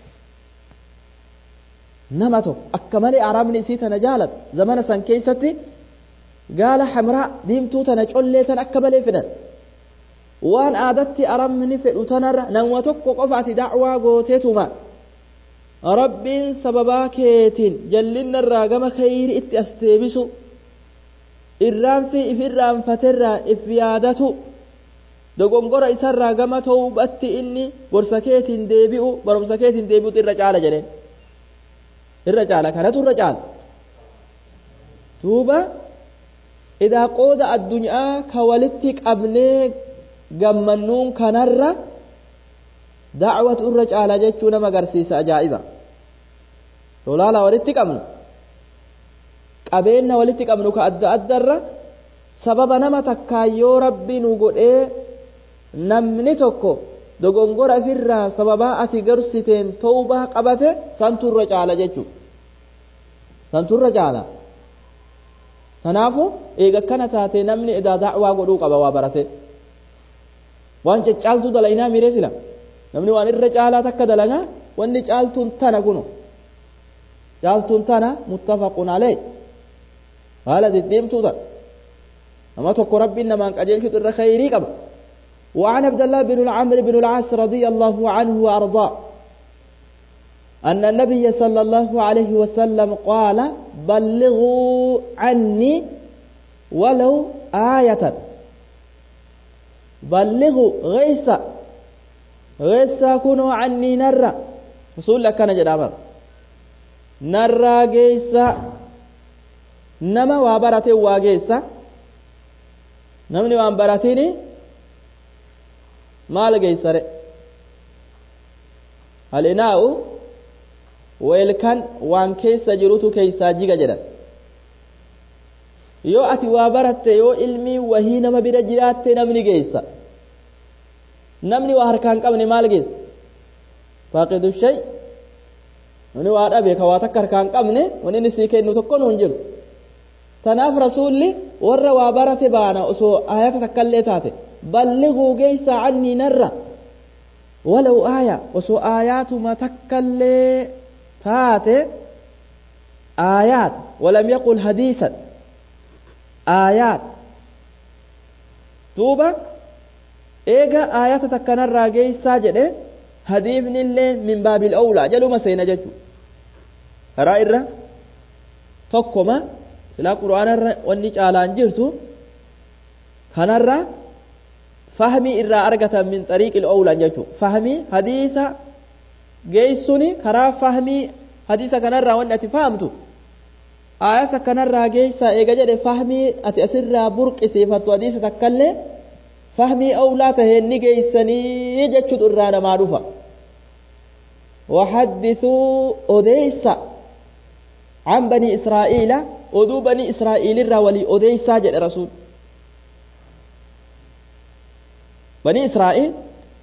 tokko akka malee arabni isii tana jaalat zamana san keessatti gaala hamraa diimtuu tana collee tan akka malee fedhan waan aadatti arabni fedhu tanarra nama tokko qofaati da'waa gooteetuma rabbiin sababaa keetiin jallinnarraa gama khayri itti as deebisu irraanfii ifirraanfaterraa if yaadatu dogongora isarraa gama tawbatti inni gorsa keetiin deebi'u barumsa keetiin deebi'utu irra caala jedheen irra caala kanatu irra caala duuba idaa qooda addunyaa ka walitti qabnee gammannuun kanarra da'watu irra caala jechuu nama agarsiisa ajaa'iba lolaalaa walitti qabnu qabeenna walitti qabnu ka adda addarra sababa nama takkaayyoo rabbi nu godhee namni tokko dogongora ifirraa sababaa ati gorsiteen tawbaa qabate santurra caala jechuu santurra caala tanaafu eega kana taate namni edaa da'waa godhuu qaba waa barate waan caccaaltuu dalaynaa miree sila namni waan irra caalaa takka dalagaa wanni caaltuun tana kunu caaltuun tana muttafaqun alee haala diddiimtuu tan nama tokko rabbiin namaan qajeelchutu irra khayrii qaba وعن عبد الله بن عمرو بن العاص رضي الله عنه وأرضاه أن النبي صلى الله عليه وسلم قال بلغوا عني ولو آية بلغوا غيسا كونوا عني نرى رسول الله كان جدامر نرى غيسا نما وابرته واغيسا نمني وابرتيني maal geessare halinaa'u weelkan waan keessa jirutu keessaa jiga jedhan yoo ati waa baratte yoo ilmii wahii nama bira jiraatte namni geessa namni waa harkaan qabne maal geessa faaqidu shay namni waa dhabe ka waa takka harkaan qabne wanni inni sii kennu tokko nuun jiru tanaaf rasuulli warra waa barate baana osoo ayata takkallee taate بلغوا جيس عني نرى ولو آية وسو آيات ما تكلي تاتي آيات ولم يقل حديثا آيات توبة إيجا آيات تكنرى جيس جده حديث اللي من باب الأولى جلو ما سينججو رائرة تقوم لا قرآن ونج على انجرتو كنرى فهمي إرى أرغة من طريق الأولى جيتو فهمي حديثة جيسوني كرا فهمي حديثة كنرى وأن أتفهمتو آية كنرى جيسة إيجاد فهمي أتأسر برق سيفة حديثة تكالي فهمي أولى تهني جيساني جيتشو الرانا معروفة وحدثوا أديسة عن بني إسرائيل أدو بني إسرائيل الرولي أدي ساجد رسول بني إسرائيل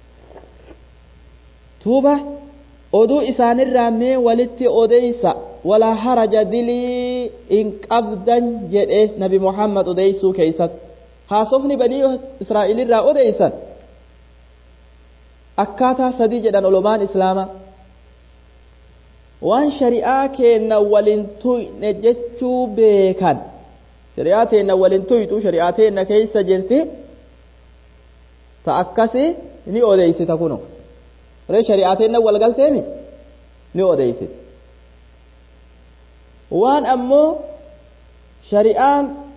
توبة أدو إسان الرامي ولت أديسا ولا حرج دلي إن قبدا جد نبي محمد أديسو كيست خاصفني بني إسرائيل الرا أديسا أكاتا سدي جدا علمان إسلاما وان شريعة كينا ولنتو نجتشو بيكان شريعة كينا ولنتو يتو شريعة كينا كيسا جرتي تأكسي ني أديسي تكونو ري شريعة كينا والقلتيمي ني أديسي وان أمو شريعة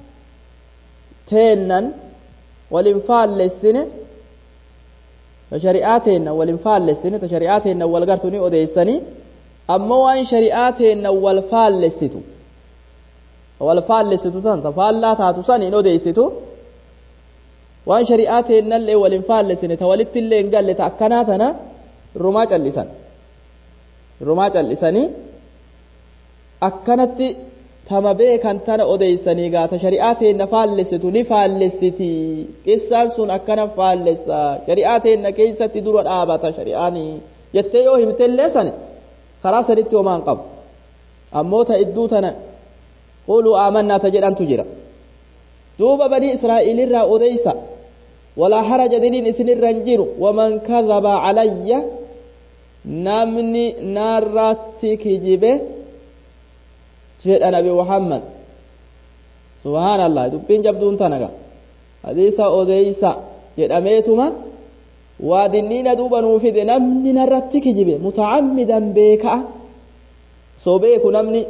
تينن والانفال للسنة شريعاتنا والانفال للسنة شريعاتنا والقرتني أديسني أما وان شريعاتنا والفال للستو والفال للستو سان فال لا تاتو سان إنو ديستو وان شريعاتنا اللي والانفال للسنة تولدت اللي انقال لتأكناتنا رماج اللسان رماج اللساني أكنت تما بيكان تانا أديسني غاتا شريعاتنا فال للستو نفال للستي قصان سن أكنا فال لسا شريعاتنا كيسة تدور الآباتا شريعاني يتيو همتل لساني خلاص ردت وما انقب أموت إدوتنا قولوا آمنا تجد أن تجرى دوب بني إسرائيل الرا أديسا ولا حرج دلين إسن الرنجير ومن كذب علي نمني نارتك جبه جد نبي محمد سبحان الله دبين جبدون تنقى حديثا أديسا جد أميتما وادنين دوبا نوفد نمني نرتك جبه متعمدا بيكا سو بيكو نمني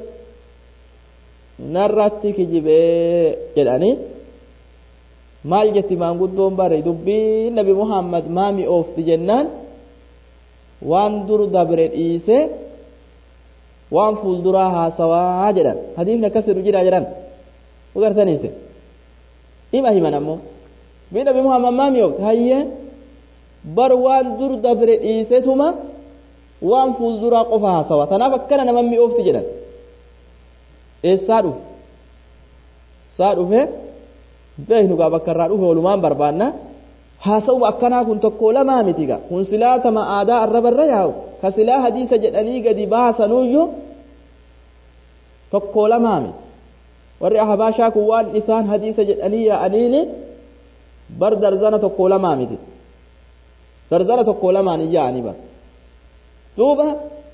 نرتك جبه جداني مال جتي ما قدوم باري دبي نبي محمد مامي اوفت جنان وان در دبر إيسي وان فول دراها سوا جدان حديثنا كسر جدا جدان وقرتنيسي إما هي منامو بي نبي محمد مامي اوفت هايه bar waan dur dabre dhiisetuma waan fuulduraa qofa haasawa tanaaf akkana nama mi'oofti jedhan eessaa dhufe beeknu gaa bakka irraa dhufe walumaan barbaanna haasawuma akkanaa kun tokko lamaa miti gaa kun silaa tama aadaa arrabarra yaa'u ka silaa hadiisa jedhanii gadi baasanuyyuu tokko lamaa miti warri ahabaashaa kun waan isaan hadiisa jedhanii yaa'aniini bar darzana tokko lamaa miti زرزرة كولمان يعني با دوبا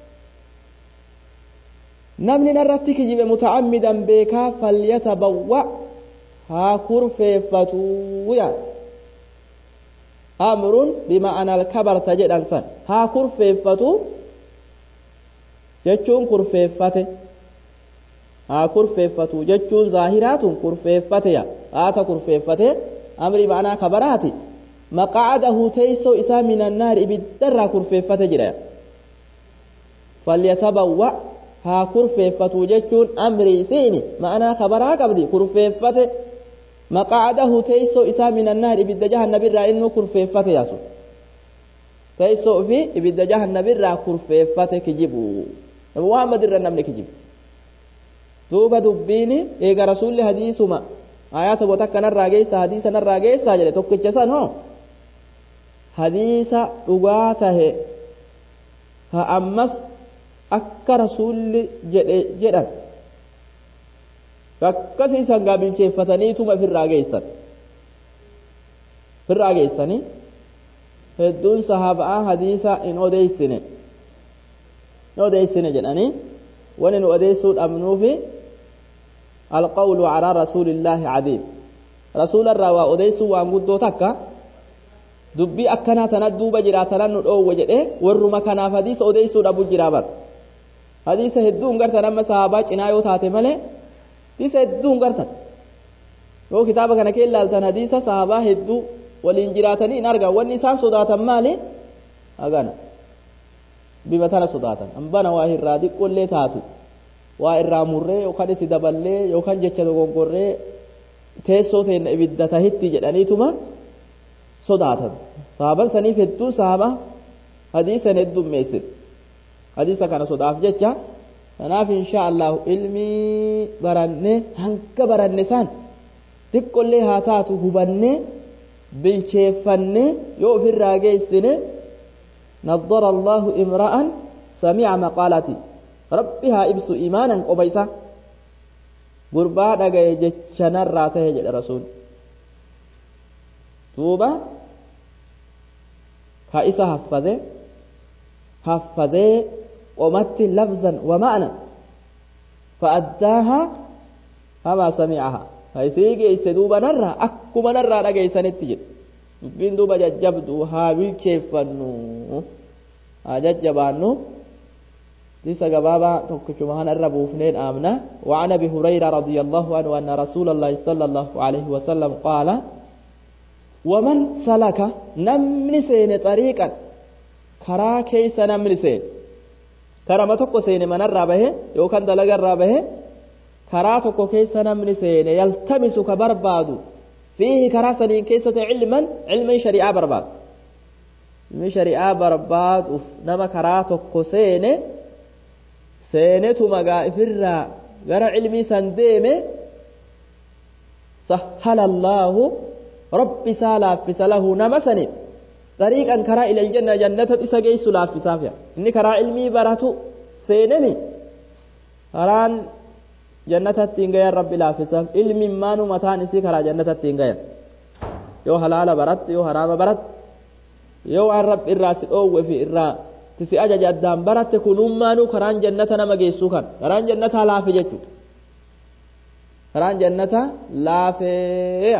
نمني نرتك جيب متعمدا بك فليتبوأ ها كرفيفتو أمر بمعنى الكبر تجد أنسان ها كرفيفتو جتشون كرفيفته ها كرفيفتو جتشون ظاهرات كرفيفته آتا كرفيفته أمر بمعنى كبراتي مقعده تيسو إسا من النار إبدرا كرفيفة جرا فليتبوأ ها كرفيفة جتشون أمري سيني معنا خبرها قبدي كرفيفة مقعده تيسو إسا من النار إبد جهنم برا إنه كرفيفة ياسو تيسو في إبد جهنم برا كرفيفة كجيبو محمد الرنم كجيب دوبا دبيني إيقا رسول حديثما آيات بوتاكنا الراقيسة حديثنا الراقيسة جلي توقيتشسان هو hadiisa dhugaa tahe ha ammas akka rasuulli jedhan akkasii isaan gaabilcheeffataniituma firraa geessanii hedduun sahaabaa hadiisa hin odeessine jedhanii wani nu odeessuu dhabnuufi alqawlu calaa rasuulillaahi cadiim rasuula irraa waa odeessuu waan guddoo takka dubbii akkanaa tana duuba jiraatanan nu dhoowwe jedhe warruma kanaaf hadiisa odeessuu dhabu jira bar hadiisa hedduun gartan amma sahabaa cinaa yoo taate malee hadiisa hedduun gartan yoo kitaaba kana kee ilaaltan hadiisa sahabaa hedduu waliin jiraatanii hin argan wanni isaan sodaatan maali agana bima tana sodaatan ambana waa irraa diqqollee taatu waa irraa murree yookaan itti daballee yookaan jecha dogongorree teessoo teenna ibidda tahitti jedhaniituma sodaatan sahaban saniif hedduu sahaba hadiisan heddummeessin hadiisa kana sodaaf jecha kanaaf insha Allah ilmi baranne hanga baranne san xiqqollee haa taatu hubanne bilcheeffanne yoo ofirraa geessine naddara Allahu imra'an sami'a maqaalati rabbi haa ibsu imaanan qobaysa gurbaa dhagaye jechanarraa tahe jedha rasuul duuba ka isa haffazee qomatti lafzan wa ma'nan fa'addaaha hamaa sami'aha ka isii geeyse duuba narraa akkuma narraa dhageeysanitti jedhe dubbiin duuba jajjabdu haa bilcheeffannu haa jajjabaannu ليس جبابا توكشوا هنا الربوفنين آمنا وعن أبي هريرة رضي الله عنه أن رسول الله صلى الله عليه وسلم قال ومن سلك نمني سين طريقا كرا كيس نمني سين كرا ما توكو سين من الرابه يوكان دلق الرابه كرا توكو كيس نمني سين يلتمس كبرباد فيه كرا سنين كيسة علما شريعة برباد علم شريعة برباد نما كرا توكو سين seenetu magaa ifirraa gara ilmii san deeme sahhala Allahu rabbi isaa laaffisa lahu nama saniif xariiqan karaa ilal janna jannata isa geessu laaffisaaf inni karaa ilmii baratu seenemi karaan jannatatti hin gayan rabbi laaffisaaf ilmi maanu mataan isii karaa jannatatti hin gayan yoo halaala baratte yoo haraama baratte yoo waan rabbi irraa si dhoowwe fi irraa tisi ajaja addaan baratte kunummaanuu karaan jannata nama geessuu kan karaan jannata laafe jechuudha karaan jannata laafee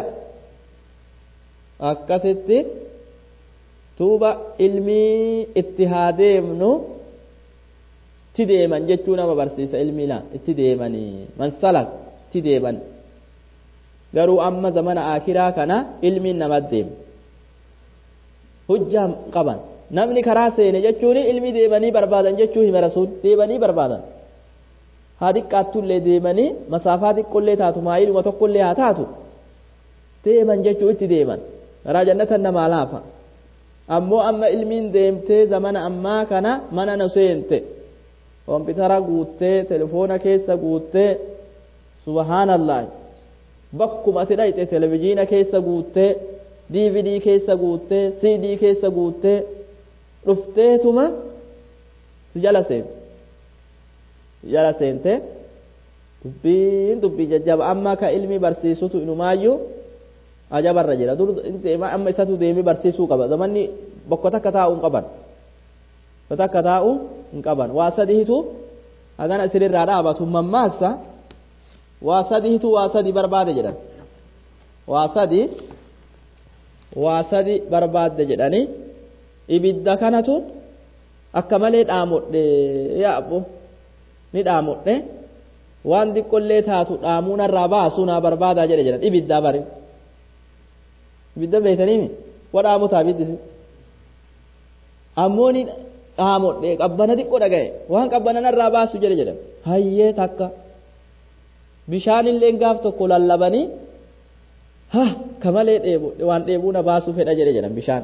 akkasitti tuuba ilmii itti haa deemnu itti deeman jechuu nama barsiisa ilmii laan itti deemanii man salak itti deeman garuu amma zamana akiraa kana ilmiin nama deemu hujjaa qaban namni karaa seene jechuun ilmi deemanii barbaadan jechuu hima rasuul deemanii barbaadan haa xiqqaattullee deemanii masaafaa xiqqollee taatu maayiluma tokkollee haa taatu deeman jechuu itti deeman karaa jannatan namaa laafa ammoo amma ilmiin deemtee zamana ammaa kana mana nu seente koompitara guuttee telefoona keessa guuttee subhaanallah bakkuma ati dhayxe televiziina keessa guuttee DVD keessa guuttee CD keessa guuttee dhufteetuma si jala seente dubbii jajjaba amma ka ilmi barsiisutu inumaayyuu ajabarra jira dur amma isatu deemi barsiisuu qaba zamanni bakka takka taa'u hin qaban waa sadihitu hagana isinirraa dhaabatu mammaaksa waa sadihitu waa sadi barbaade jedhan waa sadi barbaadde jedhanii ibidda kanatu akka malee dhaamodhe yaabbo ni dhaamodhe waan xiqqollee taatu dhaamuun irraa baasuu naa barbaadaa jedhe jedhan ibiddaa bari ibidda beekaniimi wadhaamutaa biddisi ammoo ni dhaamodhe qabbana xiqqoo dhagaye waan qabbana irraa baasu jedhe jedhan hayyee takka bishaanillee gaaf tokko lallabanii kamalee dheebodhe waan dheebuu na baasuu fedha jedhe jedhan bishaan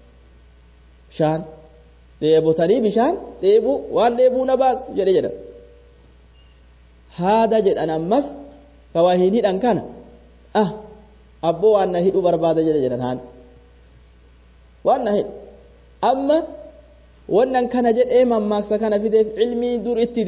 dheebotanii bishaan dheebuu waan dheebuu na baasu jedhe jedhan haada jedhan ammas ka waa hin hidhan kana abboo waan na hidhuu barbaada jedhe jedhan haan waan na hidhu amma wannan kana jedhee mammaaksa kana fideef ilmii dur itti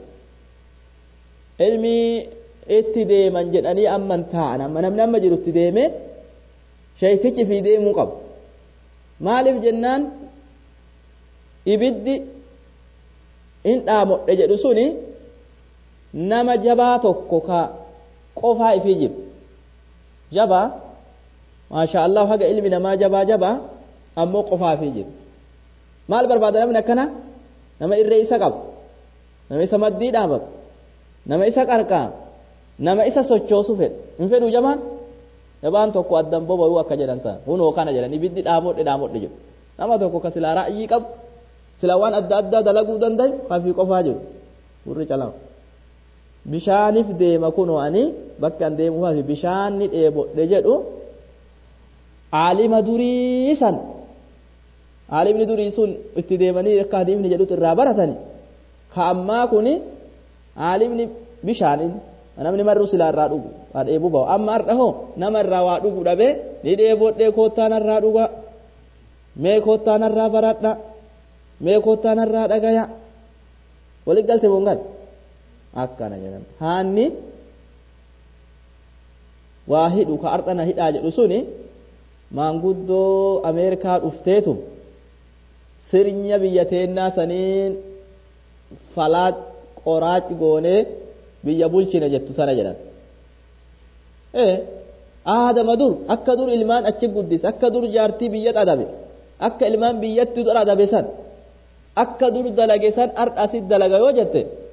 deeman jedhanii amman ta'an amma namni amma jiru itti deeme shaytichi fi deemuu qabu maaliif jennaan ibiddi in dhaamodhe jedhu suni nama jabaa tokko ka qofaa ifii jiru jabaa maasha Allah haga ilmi namaa jabaa ammoo qofaa ifii jiru maal barbaada namni akkana nama irree isa qabu nama isa maddii dhaabatu nama isa qarqaa nama isa sochoosu fedhu hin fedhu jabaan tokko addan boba'uu akka jedhan sana hunoo kana jedhan ibiddi dhaamodhe jedhu nama tokko ka silaa ra'yii qabu silaa waan adda addaa dalaguu danda'u kafii qofaa jiru burri calama bishaaniif deema kunoo ani bakka an deemuu fi bishaanni dheebodhe jedhu aalima durii san aalimni durii sun itti deemanii akka hadiifni jedhutu irraa baratani ka ammaa kuni aalimni bishaanin namni marru silaa irraa dhugu waa dheebuu ba'u amma har'a hoo nama irraa waa dhugu dhabee ni dheebodhee koottaan irraa dhuga mee koottaan irraa baradha mee koottaan irraa dhagaya waliin galte boongan akkana jedhan haanni waa hidhu ka ardhana hidhaa jedhu suni maanguddoo Ameerikaa dhufteetu sirnya biyya teennaa saniin falaat qoraaci goonee biyya bulchine jettu tana jedhan aadama dur akka dur ilmaan achi guddise akka dur jaartii biyya dhadabe akka ilmaan biyyatti dur dhadabe san akka dur dalage san ardhasit dalaga yoo jette